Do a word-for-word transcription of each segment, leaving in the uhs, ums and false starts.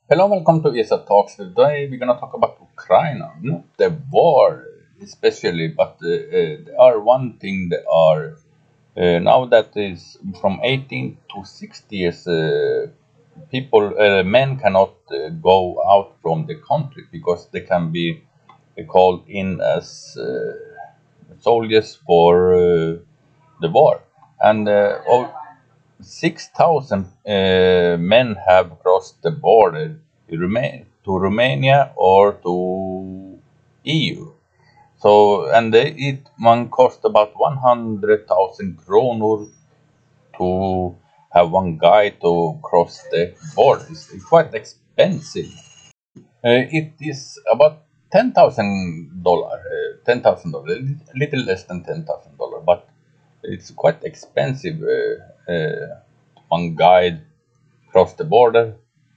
Hello, welcome to E S L Talks. Today we're gonna talk about Ukraine, not the war especially, but uh, uh, there are one thing that are uh, now that is from eighteen to sixty years, uh, people, uh, men cannot uh, go out from the country because they can be uh, called in as uh, soldiers for uh, the war, and uh, oh, six thousand uh, men have crossed the border to, Roma- to Romania or to E U. So, and they, it one cost about one hundred thousand kronor to have one guy to cross the border. It's quite expensive. Uh, it is about ten thousand dollar, uh, ten thousand dollar, a little less than ten thousand dollar, but it's quite expensive. Uh, uh, one guide cross the border.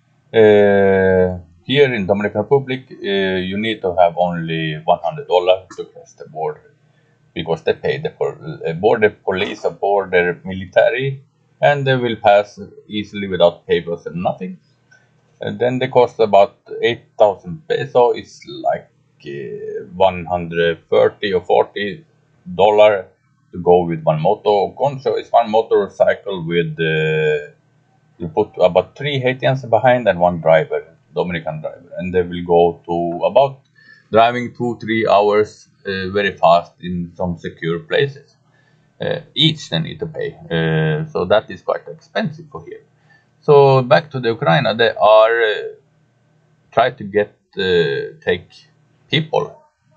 Uh, here in Dominican Republic, uh, you need to have only one hundred dollars to cross the border because they pay the por- uh, border police or border military, and they will pass easily without papers and nothing. And then they cost about eight thousand peso. It's like uh, one hundred thirty or forty dollar to go with one moto. Concho is one motorcycle with uh, you put about three Haitians behind and one driver, Dominican driver, and they will go to about driving two three hours uh, very fast in some secure places. Uh, each they need to pay, uh, so that is quite expensive for here. So back to the Ukraine, they are uh, try to get uh, take people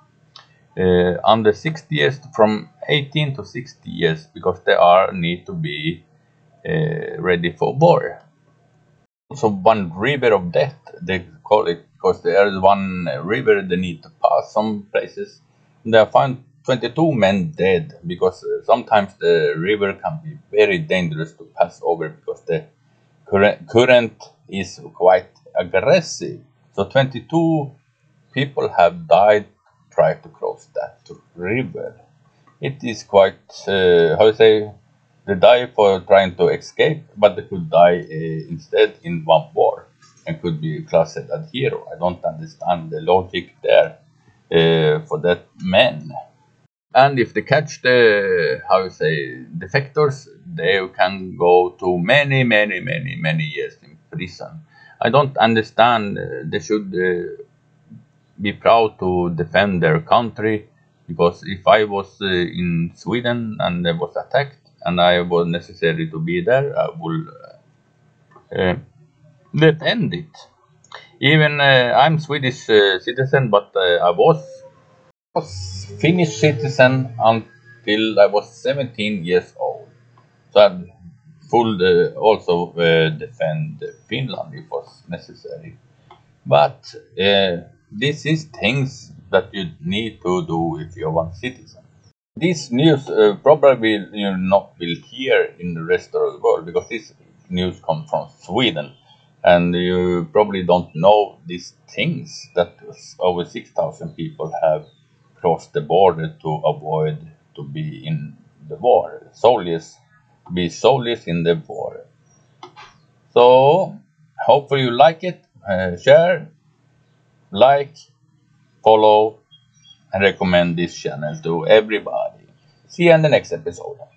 uh, under sixty years from eighteen to sixty years because they are need to be uh, ready for war. Also, one river of death they call it because there is one river they need to pass some places. They have found twenty-two men dead because uh, sometimes the river can be very dangerous to pass over because the current, current is quite aggressive. So twenty-two people have died trying to cross that river. It is quite, uh, how to say, they die for trying to escape, but they could die uh, instead in one war and could be classed as hero. I don't understand the logic there uh, for that man. And if they catch the, how you say, defectors, they can go to many, many, many, many years in prison. I don't understand. Uh, they should uh, be proud to defend their country because if I was uh, in Sweden and I was attacked and I was necessary to be there, I would uh, defend it. Even uh, I'm Swedish uh, citizen, but uh, I was was Finnish citizen until I was seventeen years old. So I would uh, also uh, defend Finland if was necessary. But uh, this is things that you need to do if you're one citizen. This news uh, probably you not will hear in the rest of the world because this news comes from Sweden, and you probably don't know these things that over six thousand people have crossed the border to avoid to be in the war. Soldiers be soldiers in the war. So hopefully you like it. Uh, share, like, follow, and recommend this channel to everybody. See you in the next episode.